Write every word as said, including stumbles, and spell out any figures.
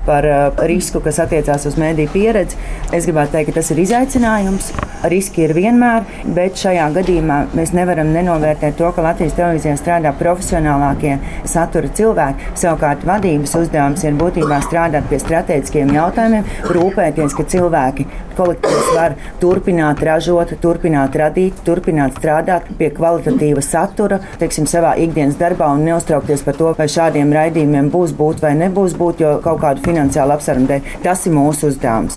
par risku, kas attiecās uz mediju pieredzi. Es gribētu teikt, ka tas ir izaicinājums. Riski ir vienmēr, bet šajā gadījumā mēs nevaram nenovērtēt to, ka Latvijas televīzijā strādā profesionālākie satura cilvēki. Savukārt vadības uzdevums ir būtībā strādāt pie strateģiskiem jautājumiem, rūpēties, ka cilvēki kolektīvs var turpināt ražot, turpināt radīt, turpināt strādāt pie kvalitatīva satura, teiksim, savā ikdienas darbā un neuztraukties par to, vai šādiem raidījumiem būs būt vai nebūs būt, jo kaut kādu finansiālu apsvērumu dēļ. Tas ir mūsu uzdevums.